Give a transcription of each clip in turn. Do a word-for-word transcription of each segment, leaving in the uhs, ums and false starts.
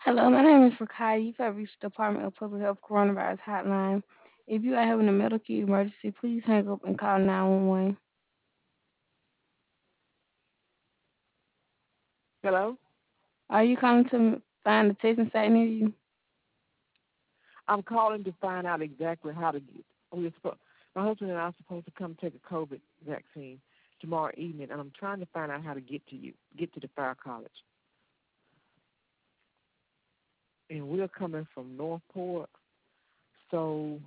Hello, my name is Rakai. You've reached the Department of Public Health Coronavirus Hotline. If you are having a medical emergency, please hang up and call nine one one. Hello? Are you calling to find a testing site near you? I'm calling to find out exactly how to get. We're supposed, my husband and I are supposed to come take a COVID vaccine tomorrow evening, and I'm trying to find out how to get to you, get to the fire college. And we're coming from Northport, so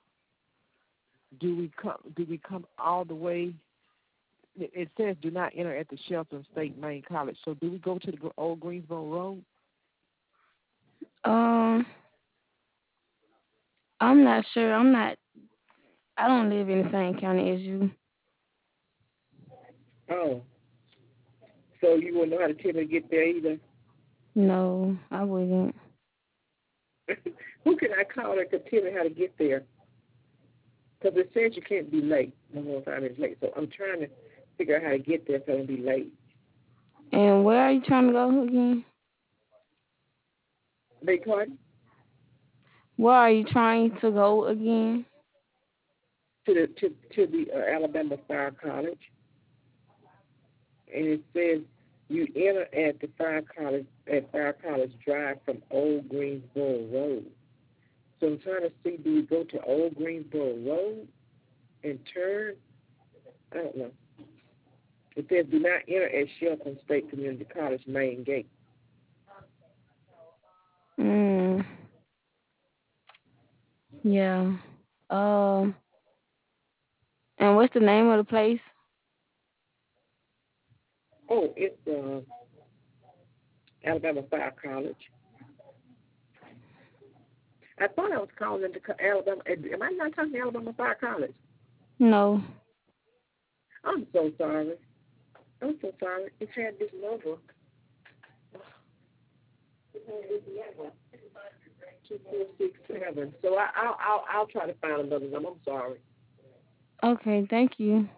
do we come? Do we come all the way? It it says do not enter at the Shelton State Main College. So do we go to the Gr- old Greensboro Road? Um, I'm not sure. I'm not. I don't live in the same county as you. Oh, so you wouldn't know how to tell me to get there either? No, I wouldn't. Who can I call that could tell me how to get there? Because it says you can't be late. No more time is late. So I'm trying to figure out how to get there so I don't be late. And where are you trying to go again? Big pardon? Where are you trying to go again? To the to to the uh, Alabama Fire College, and it says you enter at the Fire College at Fire College Drive from Old Greensboro Road. So I'm trying to see, do we go to Old Greensboro Road and turn? I don't know. It says do not enter at Shelton State Community College main gate. Mm, yeah. Um, and what's the name of the place? Oh, it's uh, Alabama Fire College. I thought I was calling into co- Alabama. Am I not talking to Alabama Fire College? No. I'm so sorry. I'm so sorry. It had this number. Two four six seven. So I, I'll I'll I'll try to find another number. I'm sorry. Okay, thank you.